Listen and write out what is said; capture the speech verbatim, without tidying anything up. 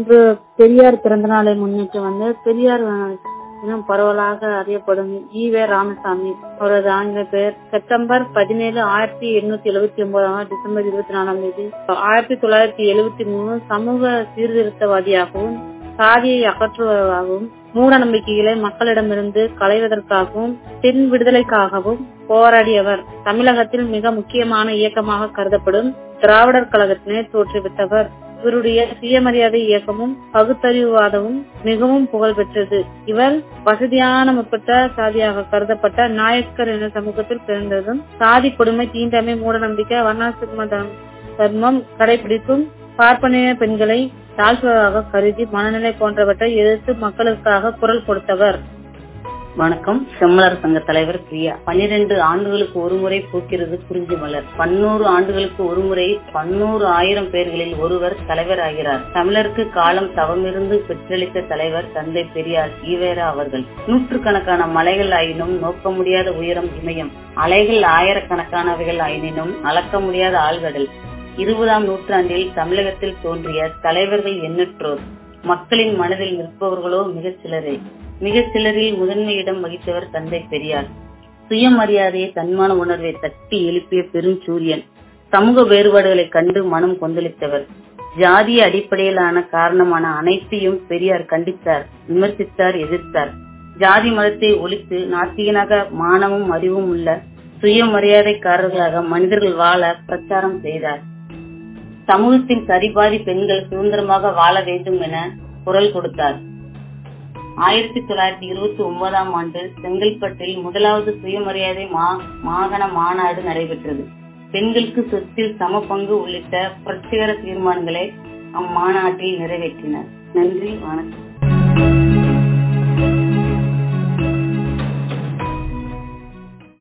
இன்று பெரியார் பிறந்த நாளை முன்னிட்டு வந்து பெரியார் இன்னும் பரவலாக அறியப்படும் ஈவே ராமசாமி அவரது ஆங்கில பெயர் செப்டம்பர் பதினேழு ஆயிரத்தி எண்ணூத்தி எழுபத்தி ஒன்பதாம் டிசம்பர் இருபத்தி நாலாம் தேதி ஆயிரத்தி தொள்ளாயிரத்தி எழுபத்தி மூணு சமூக சீர்திருத்தவாதியாகவும் சாதியை அகற்றுவதாகவும் மூட நம்பிக்கைகளை மக்களிடமிருந்து களைவதற்காகவும் பெண் விடுதலைக்காகவும் போராடியவர். தமிழகத்தில் மிக முக்கியமான இயக்கமாக கருதப்படும் திராவிடர் கழகத்தினை தோற்றுவித்தவர். இவருடைய சுயமரியாதை இயக்கமும் பகுத்தறிவுவாதமும் மிகவும் புகழ் பெற்றது. இவர் வசதியான முற்பட்ட சாதியாக கருதப்பட்ட நாயக்கர் என்ற சமூகத்தில் பிறந்ததும் சாதி கொடுமை, தீண்டாமை, மூட நம்பிக்கை, வர்ணாசிரம தர்மம் கடைபிடிக்கும் பார்ப்பனிய பெண்களை தாழ்த்துவதாக கருதி மனநிலை போன்றவற்றை எதிர்த்து மக்களுக்காக குரல் கொடுத்தவர். வணக்கம். செம்மலர் சங்க தலைவர் பிரியா. பன்னிரண்டு ஆண்டுகளுக்கு ஒருமுறை பூக்கிறது குறிஞ்சி மலர். பன்னூறு ஆண்டுகளுக்கு ஒருமுறை பன்னூறு ஆயிரம் பேர்களில் ஒருவர் தலைவர் ஆகிறார். தமிழருக்கு காலம் தவமிருந்து பெற்றளித்த தலைவர் தந்தை பெரியார் ஈவேரா அவர்கள். நூற்றுக்கணக்கான மலைகள் ஆயினும் நோக்க முடியாத உயரம் இமயம், அலைகள் ஆயிரக்கணக்கானவைகள் ஆயினும் அளக்க முடியாத ஆழ்கடல். இருபதாம் நூற்றாண்டில் தமிழகத்தில் தோன்றிய தலைவர்கள் எண்ணற்றோர். மக்களின் மனதில் நிற்பவர்களோ மிக சிலரே. மிக சிலரில் முதன்மையிடம் வகித்தவர் தந்தை பெரியார். சுயமரியாதையை, தன்மான உணர்வை தட்டி எழுப்பிய பெருஞ்சூரியன். சமூக வேறுபாடுகளை கண்டு மனம் கொந்தளித்தவர். ஜாதிய அடிப்படையிலான காரணமான அனைத்தையும் பெரியார் கண்டித்தார், விமர்சித்தார், எதிர்த்தார். ஜாதி மதத்தை ஒழித்து நாத்திகனாக மானமும் அறிவும் உள்ள சுயமரியாதைக்காரர்களாக மனிதர்கள் வாழ பிரச்சாரம் செய்தார். சமூகத்தின் சரிபாதி பெண்கள் சுதந்திரமாக வாழ வேண்டும் என குரல் கொடுத்தார். ஆயிரத்தி தொள்ளாயிரத்தி இருபத்தி ஒன்பதாம் ஆண்டு செங்கல்பட்டில் முதலாவது சுயமரியாதை மாகாண மாநாடு நடைபெற்றது. பெண்களுக்கு சொத்தில் சம பங்கு உள்ளிட்ட புரட்சிகர தீர்மானங்களை அம்மாநாட்டில் நிறைவேற்றினர். நன்றி, வணக்கம்.